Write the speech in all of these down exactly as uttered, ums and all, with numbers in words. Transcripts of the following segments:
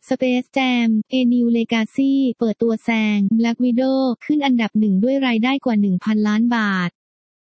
Space Jam: A New Legacy เปิดตัวแซง Black Widow ขึ้นอันดับหนึ่งด้วยรายได้กว่า หนึ่งพัน ล้านบาท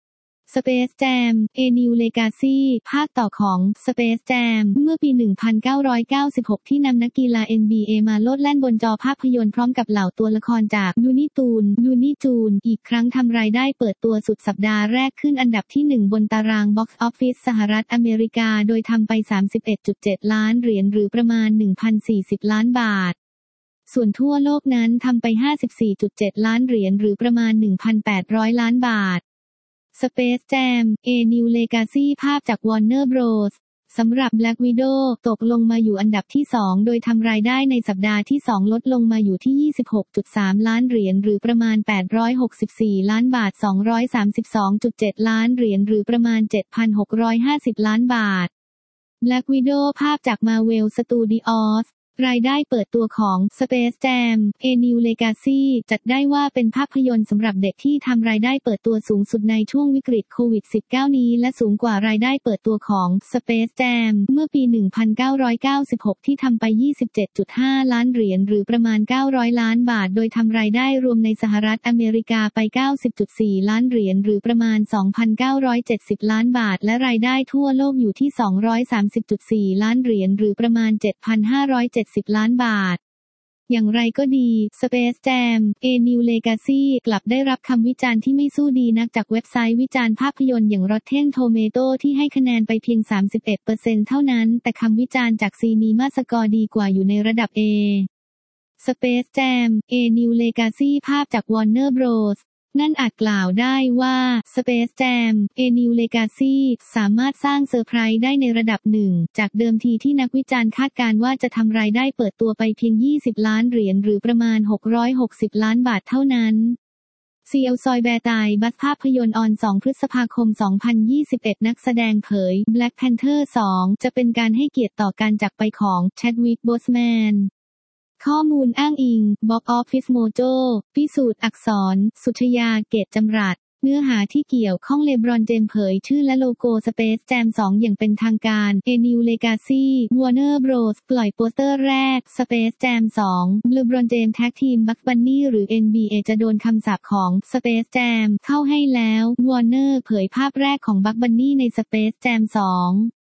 Space Jam: A New Legacy ภาคต่อของ Space Jam เมื่อปี หนึ่งพันเก้าร้อยเก้าสิบหก ที่นำนักกีฬา เอ็น บี เอ มาโลดแล่นบนจอภาพยนตร์พร้อมกับเหล่าตัวละครจาก Looney Tunes Looney Tunes อีกครั้งทำรายได้เปิดตัวสุดสัปดาห์แรกขึ้นอันดับที่ หนึ่ง บนตาราง Box Office สหรัฐอเมริกาโดยทำไป สามสิบเอ็ดจุดเจ็ด ล้านเหรียญหรือประมาณ หนึ่งพันสี่สิบ ล้านบาทส่วนทั่วโลกนั้นทำไป ห้าสิบสี่จุดเจ็ด ล้านเหรียญหรือประมาณ หนึ่งพันแปดร้อย ล้านบาทSpace Jam: A New Legacy ภาพจาก Warner Bros. สำหรับ Black Widow ตกลงมาอยู่อันดับที่ สอง โดยทำรายได้ในสัปดาห์ที่ สอง ลดลงมาอยู่ที่ ยี่สิบหกจุดสาม ล้านเหรียญหรือประมาณ แปดร้อยหกสิบสี่ ล้านบาท สองร้อยสามสิบสองจุดเจ็ด ล้านเหรียญหรือประมาณ เจ็ดพันหกร้อยห้าสิบ ล้านบาท Black Widow ภาพจาก Marvel Studiosรายได้เปิดตัวของ Space Jam: A New Legacy จัดได้ว่าเป็นภาพยนตร์สำหรับเด็กที่ทำรายได้เปิดตัวสูงสุดในช่วงวิกฤตโควิด สิบเก้า นี้และสูงกว่ารายได้เปิดตัวของ Space Jam เมื่อปี หนึ่งพันเก้าร้อยเก้าสิบหก ที่ทำไป ยี่สิบเจ็ดจุดห้า ล้านเหรียญหรือประมาณ เก้าร้อย ล้านบาทโดยทำรายได้รวมในสหรัฐอเมริกาไป เก้าสิบจุดสี่ ล้านเหรียญหรือประมาณ สองพันเก้าร้อยเจ็ดสิบ ล้านบาทและรายได้ทั่วโลกอยู่ที่ สองร้อยสามสิบจุดสี่ ล้านเหรียญหรือประมาณ เจ็ดพันห้าร้อยเจ็ดสิบ ล้านบาทอย่างไรก็ดี Space Jam: A New Legacy กลับได้รับคำวิจารณ์ที่ไม่สู้ดีนักจากเว็บไซต์วิจารณ์ภาพยนตร์อย่าง Rotten Tomatoes ที่ให้คะแนนไปเพียง สามสิบเอ็ดเปอร์เซ็นต์ เท่านั้นแต่คำวิจารณ์จาก CinemaScore ดีกว่าอยู่ในระดับ A Space Jam: A New Legacy ภาพจาก Warner Bros. นั่นอาจกล่าวได้ว่า Space Jam: A New Legacy สามารถสร้างเซอร์ไพรส์ได้ในระดับหนึ่งจากเดิมทีที่นักวิจารณ์คาดการณ์ว่าจะทำรายได้เปิดตัวไปเพียง ยี่สิบ ล้านเหรียญหรือประมาณ หกร้อยหกสิบ ล้านบาทเท่านั้นเซียวซอยแบร์ตายบัสภาพยนตร์ออน สอง พฤษภาคม สองพันยี่สิบเอ็ด นักแสดงเผย Black Panther สอง จะเป็นการให้เกียรติต่อการจากไปของ Chadwick Bosemanข้อมูลอ้างอิง Box Office Mojo พิสูจน์อักษร สุชยา เกตจำรัดเนื้อหาที่เกี่ยวข้องเลบรอนเจมส์เผยชื่อและโลโก้ Space Jam สอง อย่างเป็นทางการ A New Legacy Warner Bros. ปล่อยโปสเตอร์แรก Space Jam สอง เลบรอนเจมส์แท็กทีม Bugs Bunny หรือ เอ็น บี เอ จะโดนคำสาปของ Space Jam เข้าให้แล้ว Warner เผยภาพแรกของ Bugs Bunny ใน Space Jam สอง